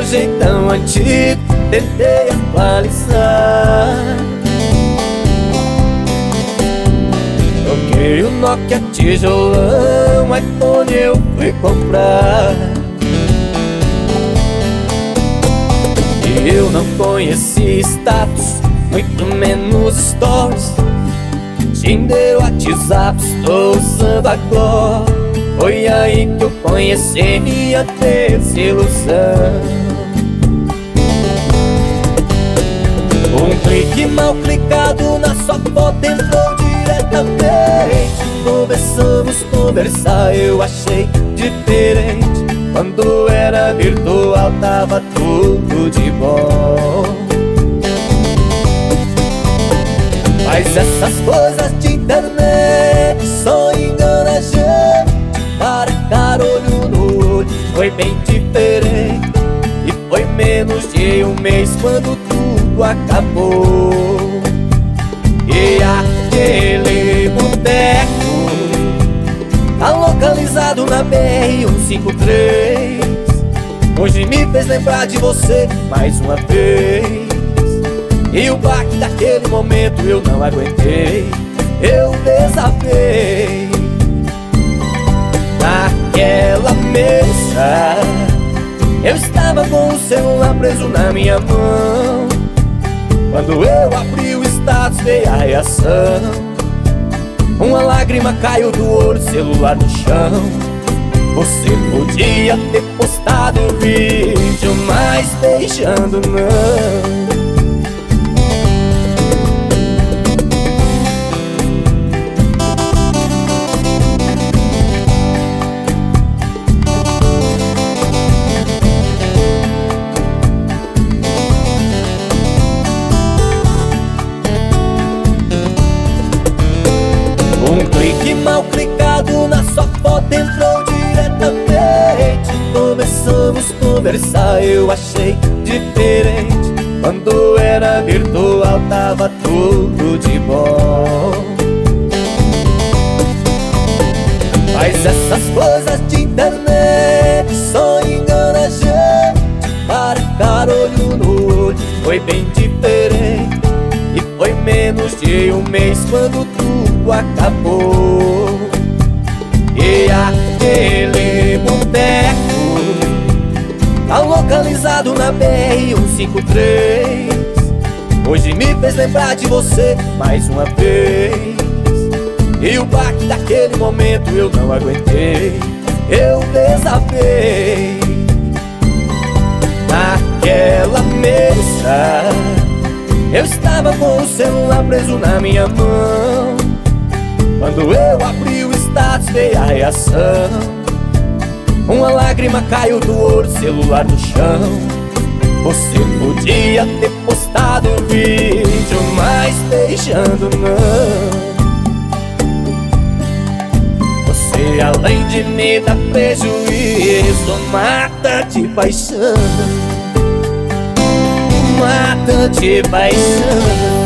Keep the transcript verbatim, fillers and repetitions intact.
jeitão antigo tentei atualizar. Troquei o Nokia tijolão, iPhone eu fui comprar. E eu não conheci status, muito menos stories. Tinder, WhatsApp, estou usando agora. Foi aí que eu conheci minha desilusão. Um clique mal clicado na sua foto entrou diretamente. Começamos a conversar, eu achei diferente. Quando era virtual tava tudo de bom. Mas essas coisas de internet só enganam a gente. Cara, cara, olho no olho, foi bem diferente. E foi menos de um mês quando tudo acabou. E aquele boteco tá localizado na B R cento e cinquenta e três. Hoje me fez lembrar de você mais uma vez. E o baque daquele momento eu não aguentei, eu desabei. Naquela mesa eu estava com o celular preso na minha mão. Quando eu abri o status veio a reação. Uma lágrima caiu do olho, celular no chão. Você podia ter postado um vídeo, mas beijando não. Um clique mal clicado na sua foto entrou diretamente. Começamos a conversar, eu achei diferente. Quando era virtual tava tudo de bom. Mas essas coisas de internet só enganam a gente. Para cara, olho no olho, foi bem diferente. E foi menos de um mês quando tudo acabou. E aquele boteco tá localizado na B R cento e cinquenta e três. Hoje me fez lembrar de você mais uma vez. E o baque daquele momento eu não aguentei, eu desabei. Naquela mesa eu estava com o celular preso na minha mão. Quando eu abri o status veio a reação. Uma lágrima caiu do olho, celular no chão. Você podia ter postado um vídeo, mas beijando não. Você além de me dar prejuízo, mata de paixão. Mata de paixão.